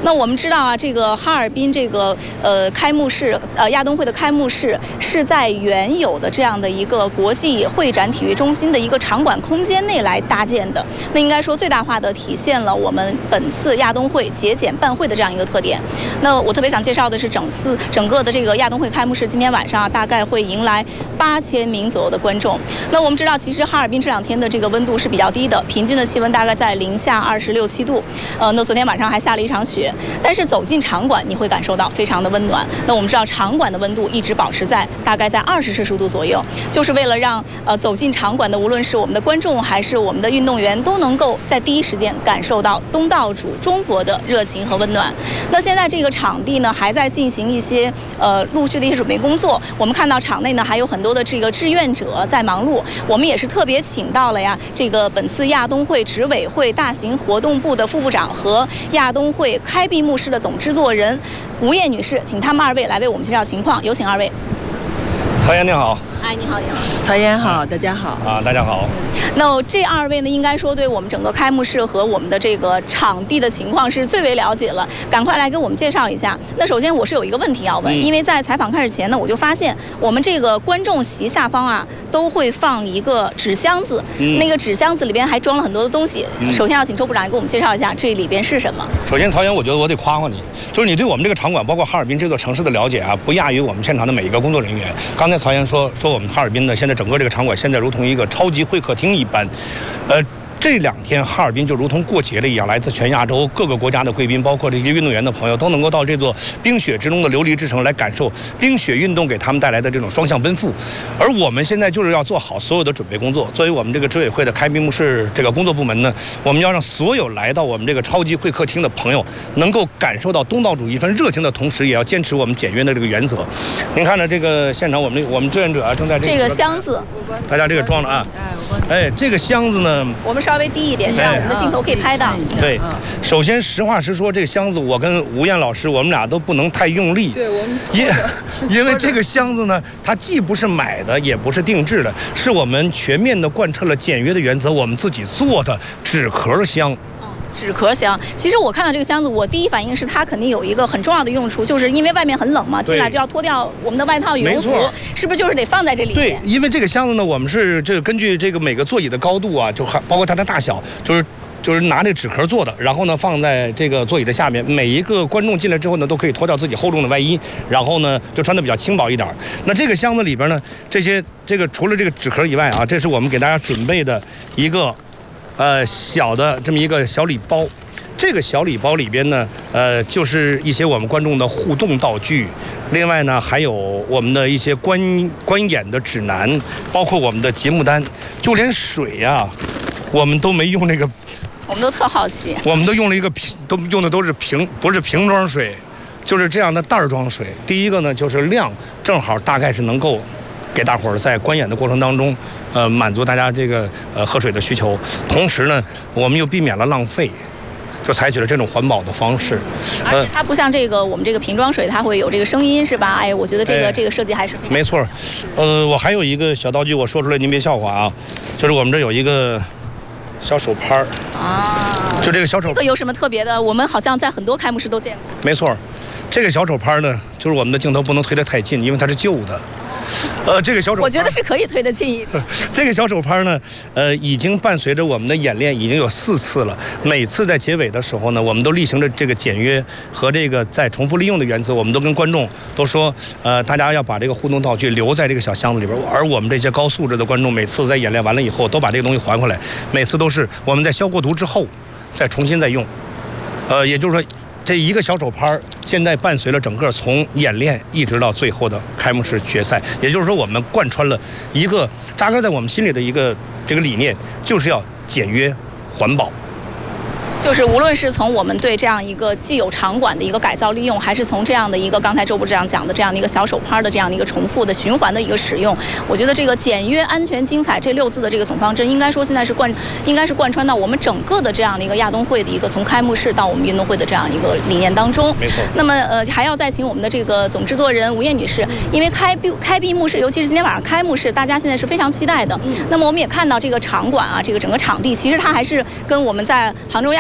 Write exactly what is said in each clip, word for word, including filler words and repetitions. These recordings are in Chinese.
那我们知道啊，这个哈尔滨这个呃开幕式，呃亚冬会的开幕式是在原有的这样的一个国际会展体育中心的一个场馆空间内来搭建的。那应该说最大化的体现了我们本次亚冬会节俭办会的这样一个特点。那我特别想介绍的是整次整个的这个亚冬会开幕式，今天晚上啊大概会迎来八千名左右的观众。那我们知道，其实哈尔滨这两天的这个温度是比较低的，平均的气温大概在零下二十六七度。呃，那昨天晚上还下了一场雪，但是走进场馆你会感受到非常的温暖。那我们知道场馆的温度一直保持在大概在二十摄氏度左右，就是为了让呃走进场馆的无论是我们的观众还是我们的运动员都能够在第一时间感受到东道主中国的热情和温暖。那现在这个场地呢还在进行一些呃陆续的一些准备工作，我们看到场内呢还有很多的这个志愿者在忙碌。我们也是特别请到了呀这个本次亚冬会执委会大型活动部的副部长和亚冬会开闭幕式的总制作人吴艳女士，请他们二位来为我们介绍情况，有请二位。 曹岩你好。 哎，你好，你好， 曹岩好，大家好啊，大家好。 那这二位呢，应该说对我们整个开幕式和我们的这个场地的情况是最为了解了，赶快来给我们介绍一下。那首先我是有一个问题要问， 嗯、 因为在采访开始前呢，我就发现我们这个观众席下方啊都会放一个纸箱子，嗯、那个纸箱子里边还装了很多的东西。嗯、首先要请周部长给我们介绍一下这里边是什么。 首先，曹岩，我觉得我得夸夸你，就是你对我们这个场馆，包括哈尔滨这座城市的了解啊，不亚于我们现场的每一个工作人员。刚才曹岩说说我们哈尔滨的现在整个这个场馆现在如同一个超级会客厅一般，呃。这两天哈尔滨就如同过节了一样，来自全亚洲各个国家的贵宾，包括这些运动员的朋友，都能够到这座冰雪之中的琉璃之城来感受冰雪运动给他们带来的这种双向奔赴。而我们现在就是要做好所有的准备工作。作为我们这个执委会的开闭幕式这个工作部门呢，我们要让所有来到我们这个超级会客厅的朋友能够感受到东道主一份热情的同时，也要坚持我们简约的这个原则。您看着这个现场，我们我们志愿者啊正在这个这个箱子， 大家这个装了啊，哎，这个箱子呢， 我们稍微低一点，这样我们的镜头可以拍到。 对，首先实话实说，这个箱子我跟吴艳老师，我们俩都不能太用力。 对，我们因因为这个箱子呢，它既不是买的，也不是定制的，是我们全面的贯彻了简约的原则，我们自己做的纸壳箱。 纸壳箱，其实我看到这个箱子，我第一反应是它肯定有一个很重要的用处，就是因为外面很冷嘛，进来就要脱掉我们的外套羽绒服，是不是就是得放在这里面？ 对，因为这个箱子呢，我们是这个根据这个每个座椅的高度啊，就还包括它的大小，就是就是拿这个纸壳做的，然后呢放在这个座椅的下面，每一个观众进来之后呢，都可以脱掉自己厚重的外衣，然后呢就穿的比较轻薄一点。那这个箱子里边呢，这些这个除了这个纸壳以外啊，这是我们给大家准备的一个。呃，小的这么一个小礼包，这个小礼包里边呢，呃，就是一些我们观众的互动道具，另外呢，还有我们的一些观观演的指南，包括我们的节目单，就连水呀、啊，我们都没用那个， 我们都特好奇， 我们都用了一个瓶，都用的都是瓶，不是瓶装水，就是这样的袋装水。第一个呢，就是量正好大概是能够。给大伙儿在观演的过程当中，呃，满足大家这个呃喝水的需求，同时呢，我们又避免了浪费，就采取了这种环保的方式。 而且它不像这个我们这个瓶装水，它会有这个声音，是吧？哎，我觉得这个、哎、这个设计还是非常没错。呃，我还有一个小道具，我说出来您别笑话啊，就是我们这有一个小手拍儿啊，就这个小手。 这个有什么特别的？我们好像在很多开幕式都见过。 没错，这个小手拍呢，就是我们的镜头不能推得太近，因为它是旧的。呃，这个小手我觉得是可以推得近一点。 这个小手拍呢，呃，已经伴随着我们的演练已经有四次了。每次在结尾的时候呢，我们都例行着这个简约和这个再重复利用的原则，我们都跟观众都说，呃，大家要把这个互动道具留在这个小箱子里边。而我们这些高素质的观众，每次在演练完了以后，都把这个东西还回来。每次都是我们在消过毒之后，再重新再用。呃，也就是说。这一个小手拍现在伴随了整个从演练一直到最后的开幕式决赛，也就是说我们贯穿了一个扎根在我们心里的一个这个理念，就是要简约环保。 就是无论是从我们对这样一个既有场馆的一个改造利用，还是从这样的一个刚才周部长讲的这样的一个小手拍的这样的一个重复的循环的一个使用，我觉得这个简约、安全、精彩这六字的这个总方针，应该说现在是贯，应该是贯穿到我们整个的这样的一个亚冬会的一个从开幕式到我们运动会的这样一个理念当中。 没错。 那么呃，还要再请我们的这个总制作人吴艳女士，因为开闭开闭幕式，尤其是今天晚上开幕式，大家现在是非常期待的。那么我们也看到这个场馆啊，这个整个场地，其实它还是跟我们在杭州亚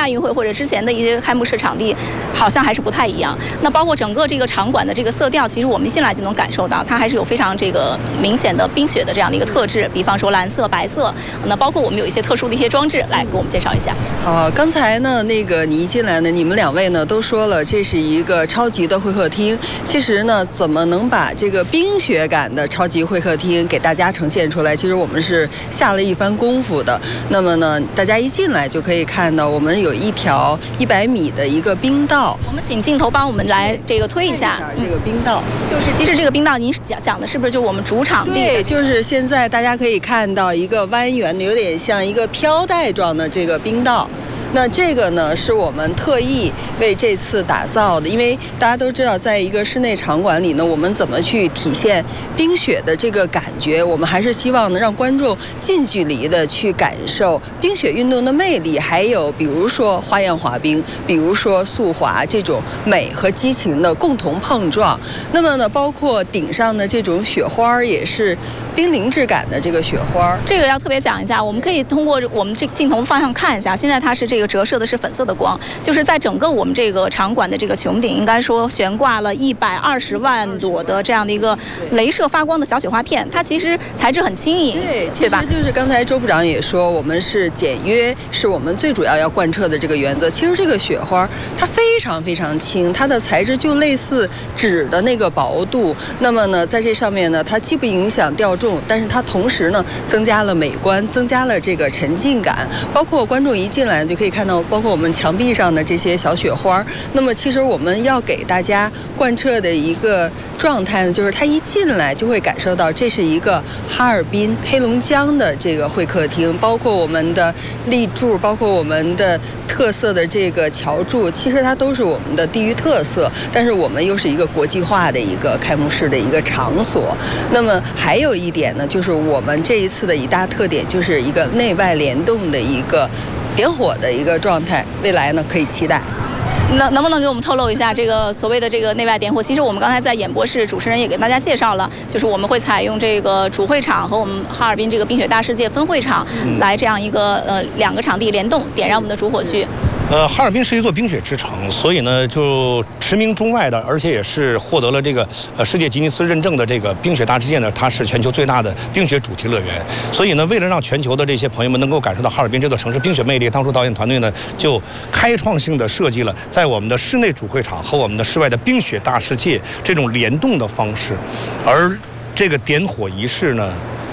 亚运会或者之前的一些开幕式场地好像还是不太一样。那包括整个这个场馆的这个色调，其实我们一进来就能感受到，它还是有非常这个明显的冰雪的这样的一个特质，比方说蓝色、白色。那包括我们有一些特殊的一些装置，来给我们介绍一下。 好，刚才呢，那个你一进来呢，你们两位呢都说了，这是一个超级的会客厅。其实呢，怎么能把这个冰雪感的超级会客厅给大家呈现出来？其实我们是下了一番功夫的。那么呢，大家一进来就可以看到，我们有一条一百米的一个冰道。 我们请镜头帮我们来这个推一下这个冰道， 就是其实这个冰道您讲讲的是不是就我们主场地？ 对，就是现在大家可以看到一个蜿蜒的，有点像一个飘带状的这个冰道。那这个呢，是我们特意为这次打造的，因为大家都知道，在一个室内场馆里呢，我们怎么去体现冰雪的这个感觉？我们还是希望呢，让观众近距离的去感受冰雪运动的魅力，还有比如说花样滑冰，比如说速滑这种美和激情的共同碰撞。那么呢，包括顶上的这种雪花也是冰凌质感的这个雪花。 这个要特别讲一下，我们可以通过我们这镜头方向看一下，现在它是这个。这个折射的是粉色的光，就是在整个我们这个场馆的这个穹顶，应该说悬挂了一百二十万朵的这样的一个镭射发光的小雪花片，它其实材质很轻盈， 对， 对吧？ 其实就是刚才周部长也说，我们是简约，是我们最主要要贯彻的这个原则。其实这个雪花它非常非常轻，它的材质就类似纸的那个薄度。那么呢，在这上面呢，它既不影响掉重，但是它同时呢，增加了美观，增加了这个沉浸感。包括观众一进来就可以看到，包括我们墙壁上的这些小雪花。那么其实我们要给大家贯彻的一个状态呢，就是他一进来就会感受到这是一个哈尔滨黑龙江的这个会客厅，包括我们的立柱，包括我们的特色的这个桥柱，其实它都是我们的地域特色，但是我们又是一个国际化的一个开幕式的一个场所。那么还有一点呢，就是我们这一次的一大特点就是一个内外联动的一个点火的一个状态，未来呢可以期待。 能能不能给我们透露一下这个所谓的这个内外点火？其实我们刚才在演播室，主持人也给大家介绍了，就是我们会采用这个主会场和我们哈尔滨这个冰雪大世界分会场来这样一个呃两个场地联动，点燃我们的主火炬。 呃，哈尔滨是一座冰雪之城，所以呢，就驰名中外的，而且也是获得了这个呃世界吉尼斯认证的这个冰雪大世界呢，它是全球最大的冰雪主题乐园。所以呢，为了让全球的这些朋友们能够感受到哈尔滨这座城市冰雪魅力，当初导演团队呢就开创性的设计了在我们的室内主会场和我们的室外的冰雪大世界这种联动的方式，而这个点火仪式呢，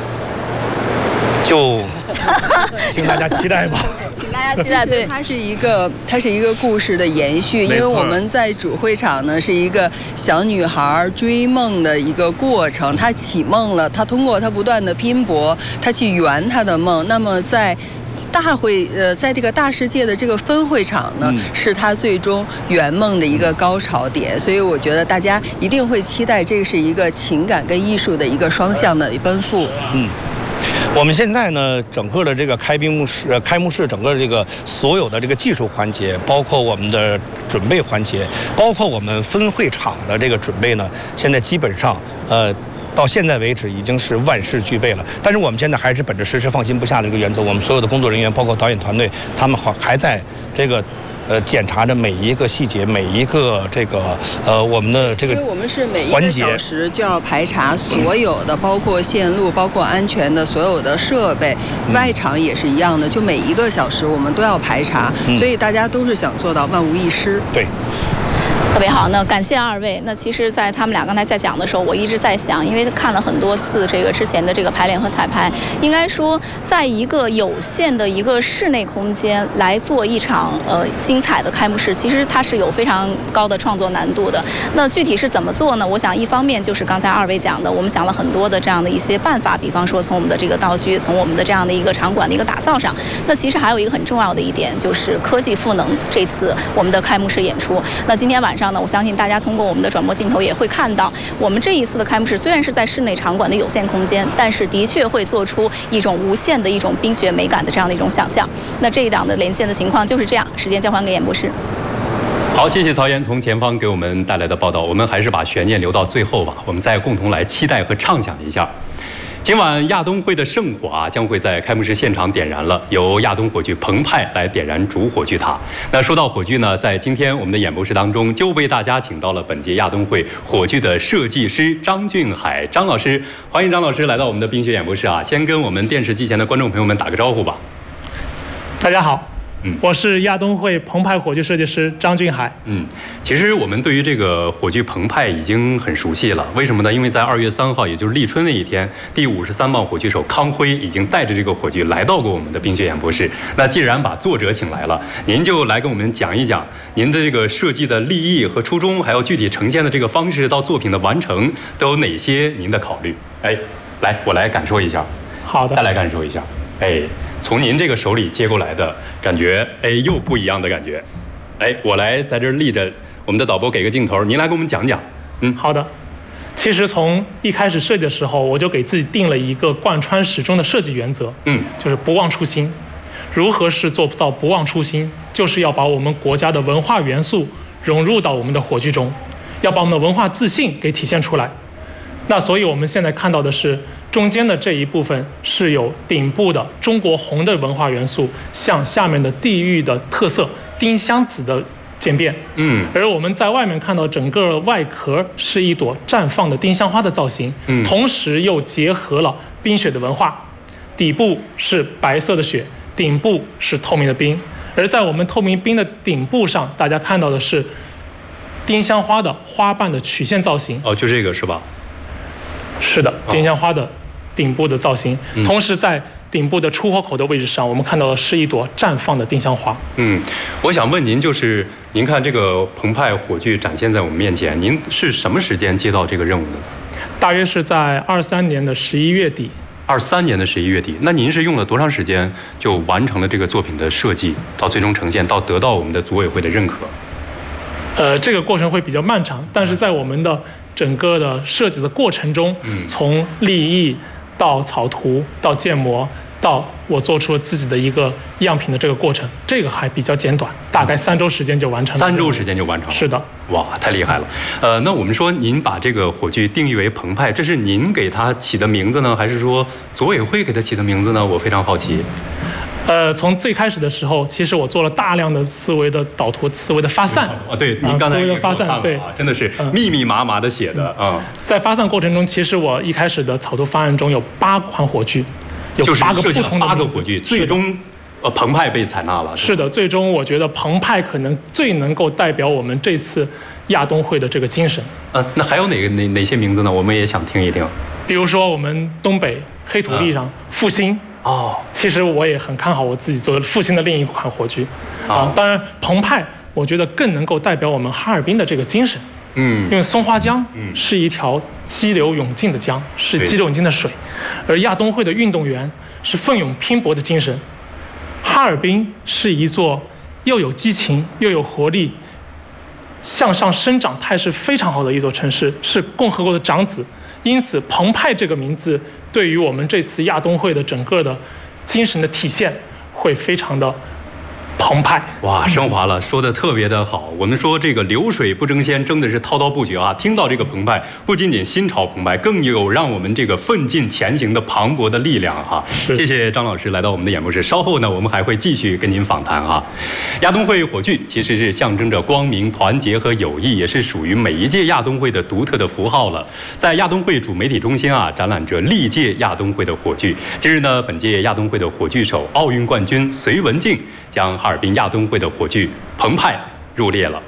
就请大家期待吧。 请大家期待，对， 它是一个，它是一个故事的延续，因为我们在主会场呢是一个小女孩追梦的一个过程，她起梦了，她通过她不断的拼搏，她去圆她的梦。那么在大会呃，在这个大世界的这个分会场呢，嗯、是她最终圆梦的一个高潮点，所以我觉得大家一定会期待，这是一个情感跟艺术的一个双向的奔赴。 嗯。我们现在呢，整个的这个开闭幕式、呃、开幕式，整个这个所有的这个技术环节，包括我们的准备环节，包括我们分会场的这个准备呢，现在基本上呃。到现在为止已经是万事俱备了，但是我们现在还是本着时时放心不下的一个原则，我们所有的工作人员，包括导演团队，他们还还在这个。呃，检查着每一个细节，每一个这个呃，我们的这个， 因为我们是每一个小时就要排查所有的，包括线路，包括安全的所有的设备，外场也是一样的，就每一个小时我们都要排查，嗯、所以大家都是想做到万无一失。 对。 特别好，那感谢二位。那其实，在他们俩刚才在讲的时候，我一直在想，因为看了很多次这个之前的这个排练和彩排，应该说，在一个有限的一个室内空间来做一场呃精彩的开幕式，其实它是有非常高的创作难度的。那具体是怎么做呢？我想，一方面就是刚才二位讲的，我们想了很多的这样的一些办法，比方说从我们的这个道具，从我们的这样的一个场馆的一个打造上。那其实还有一个很重要的一点，就是科技赋能这次我们的开幕式演出。那今天晚上。我相信大家通过我们的转播镜头也会看到，我们这一次的开幕式虽然是在室内场馆的有限空间，但是的确会做出一种无限的一种冰雪美感的这样的一种想象。那这一档的连线的情况就是这样，时间交还给演播室。 好，谢谢曹岩从前方给我们带来的报道。我们还是把悬念留到最后吧，我们再共同来期待和畅想一下。 今晚亚冬会的圣火啊，将会在开幕式现场点燃了，由亚冬火炬澎湃来点燃主火炬塔。那说到火炬呢，在今天我们的演播室当中，就为大家请到了本届亚冬会火炬的设计师张俊海张老师，欢迎张老师来到我们的冰雪演播室啊！先跟我们电视机前的观众朋友们打个招呼吧。 大家好。嗯，我是亚冬会澎湃火炬设计师张俊海。 嗯，其实我们对于这个火炬澎湃已经很熟悉了，为什么呢？因为在二月三号，也就是立春那一天，第五十三棒火炬手康辉已经带着这个火炬来到过我们的冰雪演播室。那既然把作者请来了，您就来跟我们讲一讲您的这个设计的立意和初衷，还有具体呈现的这个方式到作品的完成都有哪些您的考虑？哎，来，我来感受一下。 好的， 再来感受一下。哎。从您这个手里接过来的感觉，哎，又不一样的感觉。哎，我来在这儿立着，我们的导播给个镜头，您来给我们讲讲。 嗯，好的。其实从一开始设计的时候，我就给自己定了一个贯穿始终的设计原则，嗯，就是不忘初心。如何是做到不忘初心？就是要把我们国家的文化元素融入到我们的火炬中，要把我们的文化自信给体现出来。那所以我们现在看到的是中间的这一部分是有顶部的中国红的文化元素，向下面的地域的特色丁香紫的渐变。嗯，而我们在外面看到整个外壳是一朵绽放的丁香花的造型，嗯，同时又结合了冰雪的文化，底部是白色的雪，顶部是透明的冰，而在我们透明冰的顶部上，大家看到的是丁香花的花瓣的曲线造型。 哦，就这个是吧？ 是的，丁香花的顶部的造型，哦、同时在顶部的出火口的位置上，我们看到的是一朵绽放的丁香花。 嗯，我想问您，就是您看这个澎湃火炬展现在我们面前，您是什么时间接到这个任务的？ 大约是在二三年的十一月底。 二三年的十一月底，那您是用了多长时间就完成了这个作品的设计，到最终呈现，到得到我们的组委会的认可？ 呃，这个过程会比较漫长，但是在我们的整个的设计的过程中，嗯，从立意到草图到建模，到我做出了自己的一个样品的这个过程，这个还比较简短，大概三周时间就完成了。 三周时间就完成了。 是的。 哇，太厉害了。呃，那我们说您把这个火炬定义为澎湃，这是您给它起的名字呢，还是说组委会给它起的名字呢？我非常好奇。 呃，从最开始的时候，其实我做了大量的思维的导图、思维的发散。 啊，对，您刚才思维的发散，对， 真的是密密麻麻的写的啊、嗯。 在发散过程中，其实我一开始的草图方案中有八款火炬，有八个不同的八个火炬，最终呃澎湃被采纳了。 是的，最终我觉得澎湃可能最能够代表我们这次亚冬会的这个精神。 呃，那还有哪个哪哪些名字呢？我们也想听一听。 比如说我们东北黑土地上、嗯、复兴。哦，其实我也很看好我自己做的复兴的另一款火炬，啊，当然澎湃，我觉得更能够代表我们哈尔滨的这个精神，嗯，因为松花江是一条激流勇进的江，是激流勇进的水，而亚冬会的运动员是奋勇拼搏的精神，哈尔滨是一座又有激情又有活力、向上生长态势非常好的一座城市，是共和国的长子。因此澎湃这个名字对于我们这次亚冬会的整个的精神的体现会非常的澎湃。 哇，升华了，说的特别的好。我们说这个流水不争先，争的是滔滔不绝啊。听到这个澎湃，不仅仅心潮澎湃，更有让我们这个奋进前行的磅礴的力量哈。谢谢张老师来到我们的演播室，稍后呢我们还会继续跟您访谈哈。亚冬会火炬其实是象征着光明、团结和友谊，也是属于每一届亚冬会的独特的符号了。在亚冬会主媒体中心啊，展览着历届亚冬会的火炬。今日呢，本届亚冬会的火炬手、奥运冠军隋文静将哈尔滨亚冬会的火炬澎湃入列了。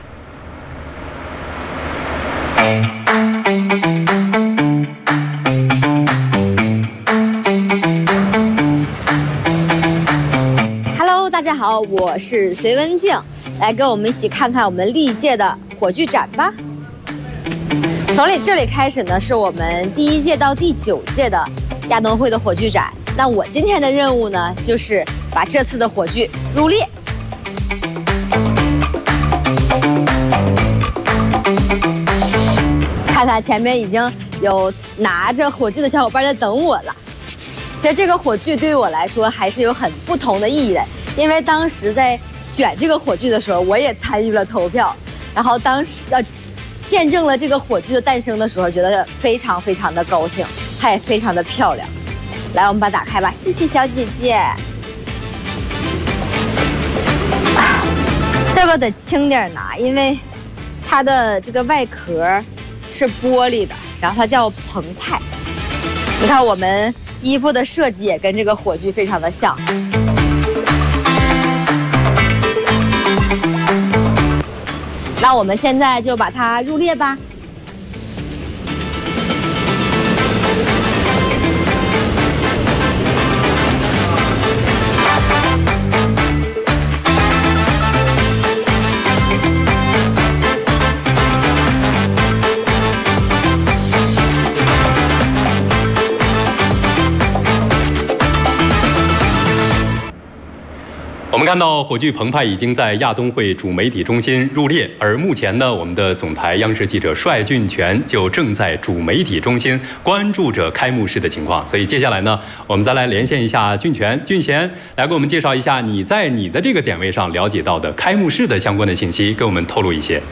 Hello， 大家好，我是隋文静，来跟我们一起看看我们历届的火炬展吧。从这里开始呢，是我们第一届到第九届的亚冬会的火炬展。那我今天的任务呢，就是把这次的火炬入列。看看前面已经有拿着火炬的小伙伴在等我了。其实这个火炬对于我来说还是有很不同的意义的，因为当时在选这个火炬的时候，我也参与了投票，然后当时呃见证了这个火炬的诞生的时候，觉得非常非常的高兴，它也非常的漂亮。 来，我们把它打开吧，谢谢小姐姐。啊，这个得轻点拿，因为它的这个外壳是玻璃的，然后它叫澎湃。你看我们衣服的设计也跟这个火炬非常的像。那我们现在就把它入列吧。 我们看到火炬澎湃已经在亚冬会主媒体中心入列，而目前呢，我们的总台央视记者帅俊全就正在主媒体中心关注着开幕式的情况。所以接下来呢，我们再来连线一下俊全，俊贤来给我们介绍一下你在你的这个点位上了解到的开幕式的相关的信息，给我们透露一些。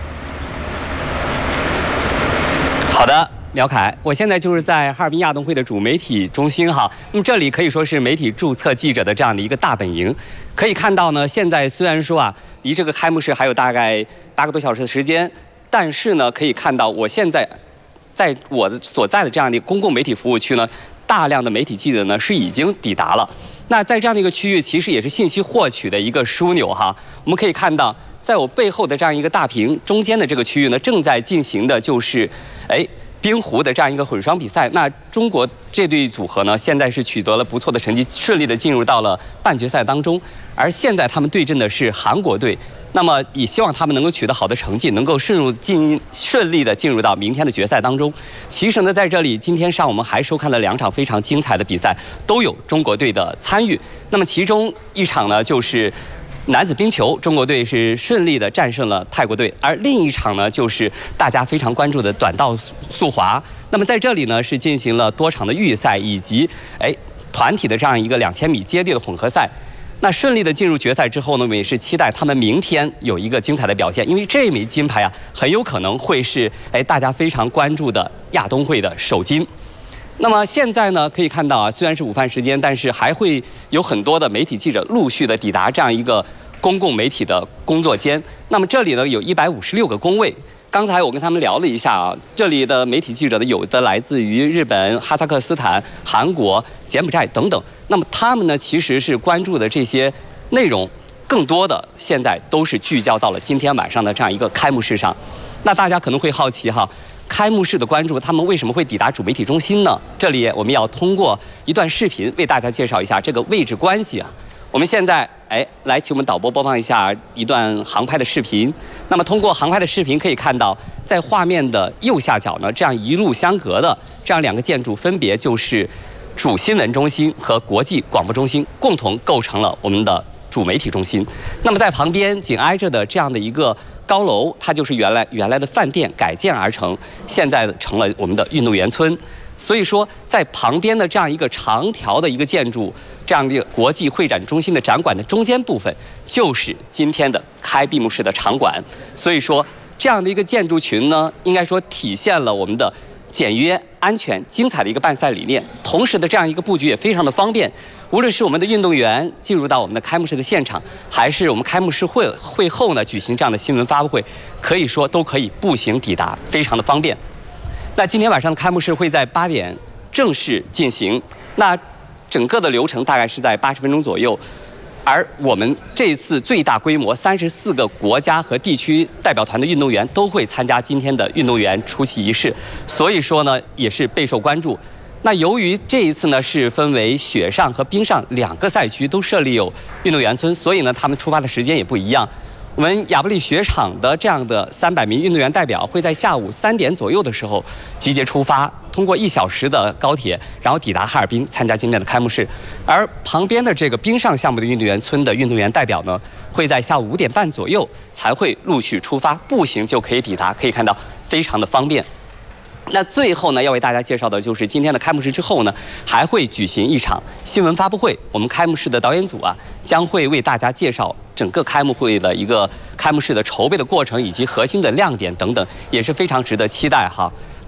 好的。苗凯，我现在就是在哈尔滨亚冬会的主媒体中心哈。那么这里可以说是媒体注册记者的这样的一个大本营。可以看到呢，现在虽然说啊，离这个开幕式还有大概八个多小时的时间，但是呢，可以看到我现在在我的所在的这样的公共媒体服务区呢，大量的媒体记者呢是已经抵达了。那在这样的一个区域，其实也是信息获取的一个枢纽哈。我们可以看到，在我背后的这样一个大屏中间的这个区域呢，正在进行的就是，哎。冰壶的这样一个混双比赛，那中国这对组合呢，现在是取得了不错的成绩，顺利的进入到了半决赛当中。而现在他们对阵的是韩国队，那么也希望他们能够取得好的成绩，能够顺入进顺利的进入到明天的决赛当中。其实呢，在这里今天上午我们还收看了两场非常精彩的比赛，都有中国队的参与。那么其中一场呢，就是男子冰球，中国队是顺利的战胜了泰国队，而另一场呢，就是大家非常关注的短道速滑。那么在这里呢，是进行了多场的预赛以及哎团体的这样一个两千米接力的混合赛。那顺利的进入决赛之后呢，我们也是期待他们明天有一个精彩的表现，因为这枚金牌啊，很有可能会是哎大家非常关注的亚冬会的首金。那么现在呢，可以看到啊，虽然是午饭时间，但是还会有很多的媒体记者陆续的抵达这样一个公共媒体的工作间。那么这里呢，有一百五十六个工位。刚才我跟他们聊了一下啊，这里的媒体记者呢，有的来自于日本、哈萨克斯坦、韩国、柬埔寨等等。那么他们呢，其实是关注的这些内容，更多的现在都是聚焦到了今天晚上的这样一个开幕式上。那大家可能会好奇哈。开幕式的关注，他们为什么会抵达主媒体中心呢？这里我们要通过一段视频为大家介绍一下这个位置关系啊。我们现在哎，来请我们导播播放一下一段航拍的视频。那么通过航拍的视频可以看到，在画面的右下角呢，这样一路相隔的这样两个建筑，分别就是主新闻中心和国际广播中心，共同构成了我们的主媒体中心。那么在旁边紧挨着的这样的一个高楼，它就是原来原来的饭店改建而成，现在成了我们的运动员村。所以说，在旁边的这样一个长条的一个建筑，这样的国际会展中心的展馆的中间部分，就是今天的开闭幕式的场馆。所以说，这样的一个建筑群呢，应该说体现了我们的简约、安全、精彩的一个办赛理念。同时的这样一个布局也非常的方便，无论是我们的运动员进入到我们的开幕式的现场，还是我们开幕式会会后呢举行这样的新闻发布会，可以说都可以步行抵达，非常的方便。那今天晚上的开幕式会在八点正式进行，那整个的流程大概是在八十分钟左右。而我们这次最大规模三十四个国家和地区代表团的运动员都会参加今天的运动员出席仪式，所以说呢也是备受关注。那由于这一次呢是分为雪上和冰上两个赛区都设立有运动员村，所以呢他们出发的时间也不一样。我们亚布力雪场的这样的三百名运动员代表会在下午三点左右的时候集结出发，通过一小时的高铁，然后抵达哈尔滨参加今天的开幕式。而旁边的这个冰上项目的运动员村的运动员代表呢，会在下午五点半左右才会陆续出发，步行就可以抵达，可以看到非常的方便。那最后呢，要为大家介绍的就是今天的开幕式之后呢，还会举行一场新闻发布会。我们开幕式的导演组啊，将会为大家介绍整个开幕会的一个开幕式的筹备的过程以及核心的亮点等等，也是非常值得期待哈。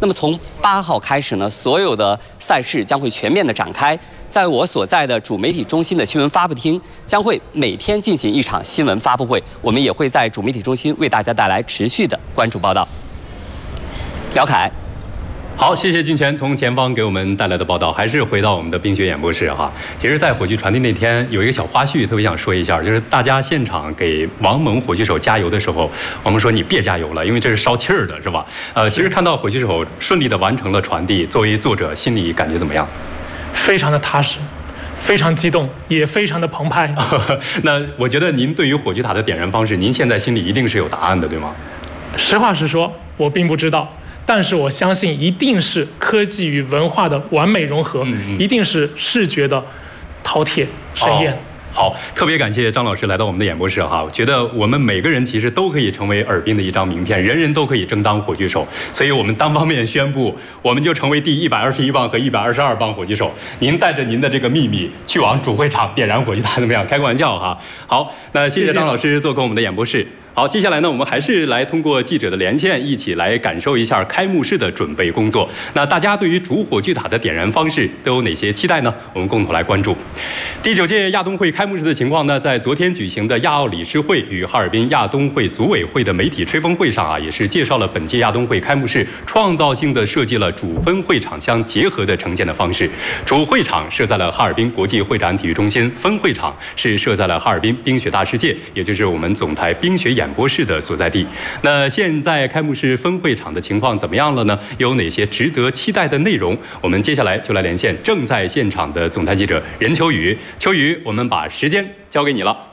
那么从八号开始呢，所有的赛事将会全面的展开。在我所在的主媒体中心的新闻发布厅，将会每天进行一场新闻发布会，我们也会在主媒体中心为大家带来持续的关注报道。廖凯。 好，谢谢俊全从前方给我们带来的报道。还是回到我们的冰雪演播室哈。其实，在火炬传递那天有一个小花絮，特别想说一下，就是大家现场给王蒙火炬手加油的时候，我们说你别加油了，因为这是烧气儿的，是吧？呃，其实看到火炬手顺利的完成了传递，作为作者心里感觉怎么样？ 非常的踏实，非常激动，也非常的澎湃。 那我觉得您对于火炬塔的点燃方式，您现在心里一定是有答案的，对吗？ 实话实说，我并不知道。但是我相信，一定是科技与文化的完美融合，嗯嗯一定是视觉的饕餮盛宴。哦好，特别感谢张老师来到我们的演播室哈。我觉得我们每个人其实都可以成为哈尔滨的一张名片，人人都可以争当火炬手。所以我们单方面宣布，我们就成为第一百二十一棒和一百二十二棒火炬手。您带着您的这个秘密去往主会场点燃火炬塔，怎么样？开个玩笑哈。好，那谢谢张老师做客我们的演播室。好，接下来呢，我们还是来通过记者的连线，一起来感受一下开幕式的准备工作。那大家对于主火炬塔的点燃方式都有哪些期待呢？我们共同来关注。第九届亚冬会开幕式的情况呢，在昨天举行的亚奥理事会与哈尔滨亚冬会组委会的媒体吹风会上啊，也是介绍了本届亚冬会开幕式创造性的设计了主分会场相结合的呈现的方式。主会场设在了哈尔滨国际会展体育中心，分会场是设在了哈尔滨冰雪大世界，也就是我们总台冰雪演播室的所在地。那现在开幕式分会场的情况怎么样了呢？有哪些值得期待的内容？我们接下来就来连线正在现场的总台记者任秋雨。秋雨，我们把时间交给你了。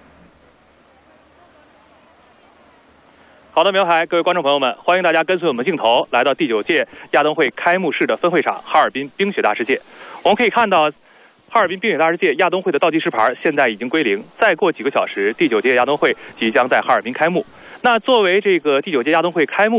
好的，苗海，各位观众朋友们，欢迎大家跟随我们镜头来到第九届亚冬会开幕式的分会场——哈尔滨冰雪大世界。我们可以看到，哈尔滨冰雪大世界亚冬会的倒计时牌现在已经归零，再过几个小时，第九届亚冬会即将在哈尔滨开幕。那作为这个第九届亚冬会开幕